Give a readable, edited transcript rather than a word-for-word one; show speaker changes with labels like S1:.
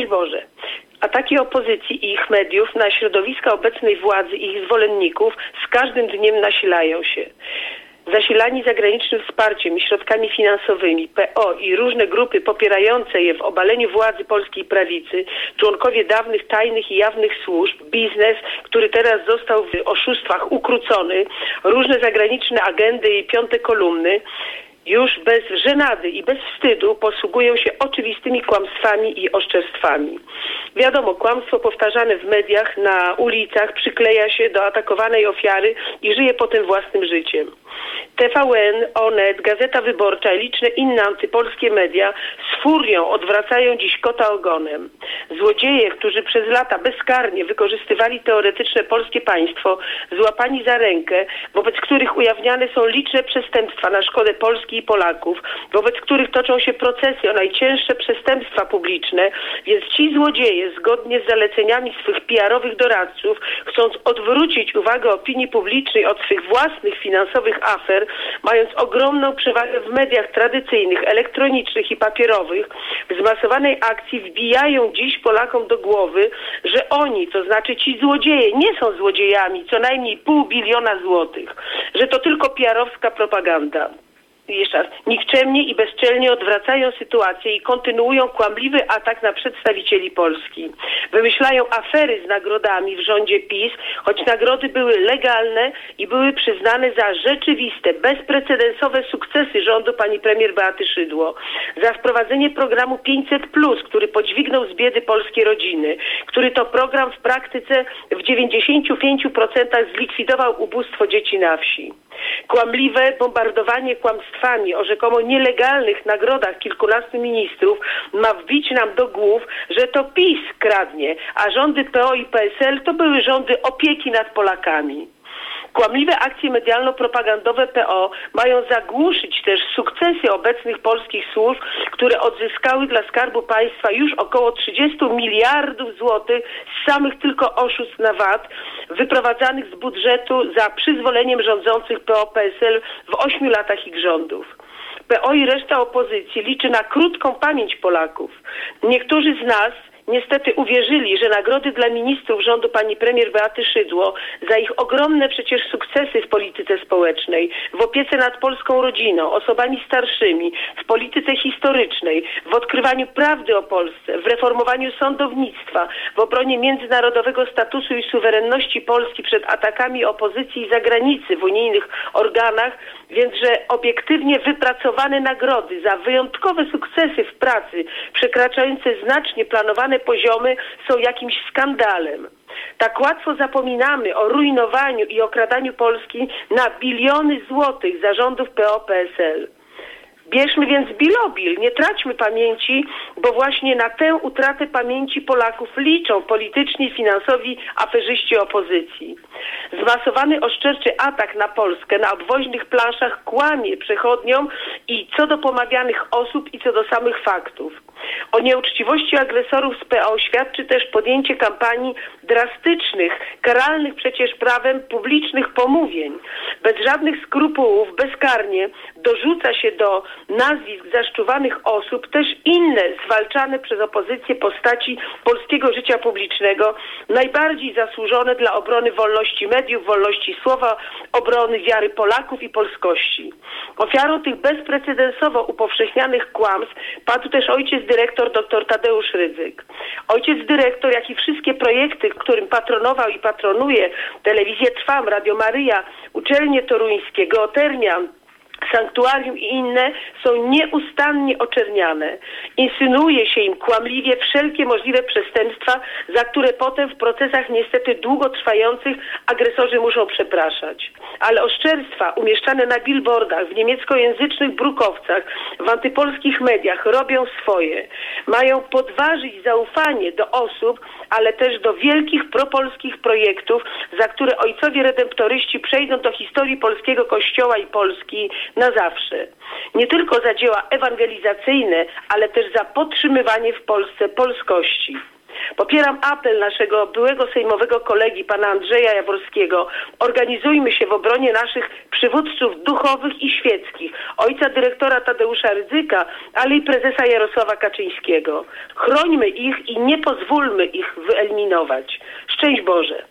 S1: Boże. Ataki opozycji i ich mediów na środowiska obecnej władzy i ich zwolenników z każdym dniem nasilają się. Zasilani zagranicznym wsparciem i środkami finansowymi, PO i różne grupy popierające je w obaleniu władzy polskiej prawicy, członkowie dawnych tajnych i jawnych służb, biznes, który teraz został w oszustwach ukrócony, różne zagraniczne agendy i piąte kolumny, już bez żenady i bez wstydu posługują się oczywistymi kłamstwami i oszczerstwami. Wiadomo, kłamstwo powtarzane w mediach, na ulicach przykleja się do atakowanej ofiary i żyje potem własnym życiem. TVN, Onet, Gazeta Wyborcza i liczne inne antypolskie media z furią odwracają dziś kota ogonem. Złodzieje, którzy przez lata bezkarnie wykorzystywali teoretyczne polskie państwo, złapani za rękę, wobec których ujawniane są liczne przestępstwa na szkodę Polski i Polaków, wobec których toczą się procesy o najcięższe przestępstwa publiczne, więc ci złodzieje, zgodnie z zaleceniami swych PR-owych doradców, chcąc odwrócić uwagę opinii publicznej od swych własnych finansowych afer, mając ogromną przewagę w mediach tradycyjnych, elektronicznych i papierowych, w zmasowanej akcji wbijają dziś Polakom do głowy, że oni, to znaczy ci złodzieje, nie są złodziejami co najmniej $500 miliona, że to tylko PR-owska propaganda. Jeszcze raz, nikczemnie i bezczelnie odwracają sytuację i kontynuują kłamliwy atak na przedstawicieli Polski. Wymyślają afery z nagrodami w rządzie PiS, choć nagrody były legalne i były przyznane za rzeczywiste, bezprecedensowe sukcesy rządu pani premier Beaty Szydło. Za wprowadzenie programu 500+, który podźwignął z biedy polskie rodziny, który to program w praktyce w 95% zlikwidował ubóstwo dzieci na wsi. Kłamliwe bombardowanie kłamstwami o rzekomo nielegalnych nagrodach kilkunastu ministrów ma wbić nam do głów, że to PiS kradnie, a rządy PO i PSL to były rządy opieki nad Polakami. Kłamliwe akcje medialno-propagandowe PO mają zagłuszyć też sukcesy obecnych polskich służb, które odzyskały dla Skarbu Państwa już około 30 miliardów złotych z samych tylko oszustw na VAT, wyprowadzanych z budżetu za przyzwoleniem rządzących PO-PSL w 8 latach ich rządów. PO i reszta opozycji liczy na krótką pamięć Polaków. Niektórzy z nas niestety uwierzyli, że nagrody dla ministrów rządu pani premier Beaty Szydło za ich ogromne przecież sukcesy w polityce społecznej, w opiece nad polską rodziną, osobami starszymi, w polityce historycznej, w odkrywaniu prawdy o Polsce, w reformowaniu sądownictwa, w obronie międzynarodowego statusu i suwerenności Polski przed atakami opozycji i zagranicy w unijnych organach, więc że obiektywnie wypracowane nagrody za wyjątkowe sukcesy w pracy, przekraczające znacznie planowane poziomy, są jakimś skandalem. Tak łatwo zapominamy o rujnowaniu i okradaniu Polski na biliony złotych za rządów PO-PSL. Bierzmy więc bilobil, nie traćmy pamięci, bo właśnie na tę utratę pamięci Polaków liczą polityczni i finansowi aferzyści opozycji. Zmasowany oszczerczy atak na Polskę na obwoźnych planszach kłamie przechodniom i co do pomawianych osób i co do samych faktów. O nieuczciwości agresorów z PO świadczy też podjęcie kampanii drastycznych, karalnych przecież prawem publicznych pomówień. Bez żadnych skrupułów, bezkarnie dorzuca się do nazwisk zaszczuwanych osób też inne zwalczane przez opozycję postaci polskiego życia publicznego, najbardziej zasłużone dla obrony wolności mediów, wolności słowa, obrony wiary Polaków i polskości. Ofiarą tych bezprecedensowo upowszechnianych kłamstw padł też ojciec dyrektor dr Tadeusz Rydzyk. Ojciec dyrektor, jak i wszystkie projekty, którym patronował i patronuje, Telewizję Trwam, Radio Maryja, uczelnie toruńskie, Geotermian, Sanktuarium i inne są nieustannie oczerniane. Insynuuje się im kłamliwie wszelkie możliwe przestępstwa, za które potem w procesach niestety długotrwających agresorzy muszą przepraszać. Ale oszczerstwa umieszczane na billboardach, w niemieckojęzycznych brukowcach, w antypolskich mediach robią swoje. Mają podważyć zaufanie do osób, ale też do wielkich propolskich projektów, za które ojcowie redemptoryści przejdą do historii polskiego Kościoła i Polski na zawsze. Nie tylko za dzieła ewangelizacyjne, ale też za podtrzymywanie w Polsce polskości. Popieram apel naszego byłego sejmowego kolegi, pana Andrzeja Jaworskiego. Organizujmy się w obronie naszych przywódców duchowych i świeckich, ojca dyrektora Tadeusza Rydzyka, ale i prezesa Jarosława Kaczyńskiego. Chrońmy ich i nie pozwólmy ich wyeliminować. Szczęść Boże!